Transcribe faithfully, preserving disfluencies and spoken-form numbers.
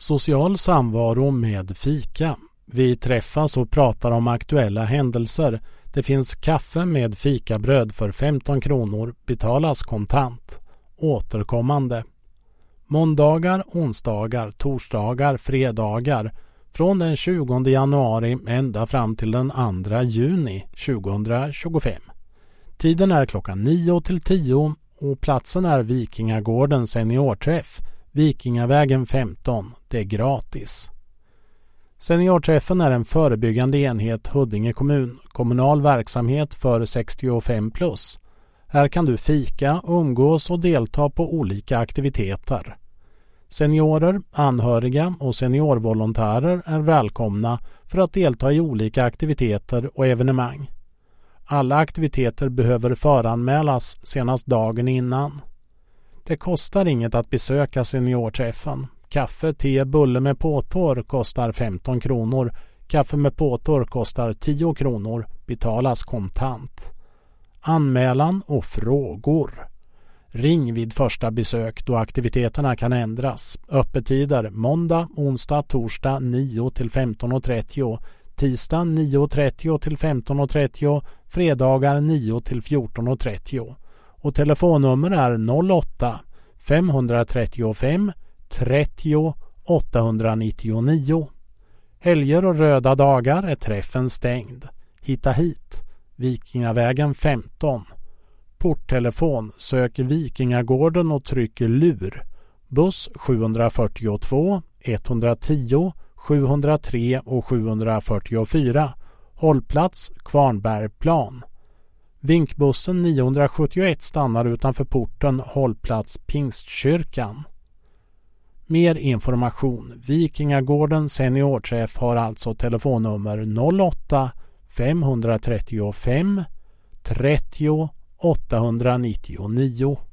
Social samvaro med fika. Vi träffas och pratar om aktuella händelser. Det finns kaffe med fikabröd för femton kronor, betalas kontant. Återkommande. Måndagar, onsdagar, torsdagar, fredagar. Från den tjugonde januari ända fram till den andra juni tjugohundratjugofem. Tiden är klockan nio till tio och platsen är Vikingagården seniorträff. Vikingavägen femton. Det är gratis. Seniorträffen är en förebyggande enhet Huddinge kommun. Kommunal verksamhet för sextiofem plus. Här kan du fika, umgås och delta på olika aktiviteter. Seniorer, anhöriga och seniorvolontärer är välkomna för att delta i olika aktiviteter och evenemang. Alla aktiviteter behöver föranmälas senast dagen innan. Det kostar inget att besöka seniorträffen. Kaffe, te, bulle med påtår kostar femton kronor. Kaffe med påtår kostar tio kronor. Betalas kontant. Anmälan och frågor. Ring vid första besök då aktiviteterna kan ändras. Öppettider måndag, onsdag, torsdag nio till femton trettio. Tisdag nio trettio till femton trettio. Fredagar nio till fjorton trettio. Och telefonnummer är noll åtta femhundratrettiofem trettio åttahundranittionio. Helger och röda dagar är träffen stängd. Hitta hit. Vikingavägen femton. Porttelefon, sök Vikingagården och tryck lur. Buss sjuhundrafyrtiotvå, etthundratio, sjuhundratre och sjuhundrafyrtiofyra. Hållplats Kvarnbergplan. Vinkbussen niohundrasjuttioett stannar utanför porten, hållplats Pingstkyrkan. Mer information. Vikingagården seniorträff har alltså telefonnummer noll åtta femhundratrettiofem trettio åttahundranittionio.